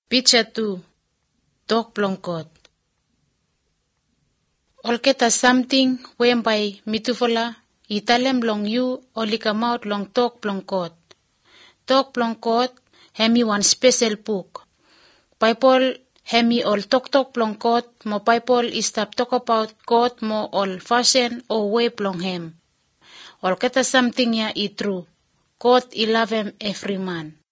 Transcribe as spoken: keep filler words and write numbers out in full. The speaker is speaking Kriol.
Picture two. Dog Blongkot. Olketa something whereby mitufala italem long you olikamaut long Dog Blongkot. Dog Blongkot hemi one special book. Bible hemi all tok tok Blongkot mo Bible is tap talk about God mo all fashion or way blong hem. Olketa something ya i true. God I love him every man.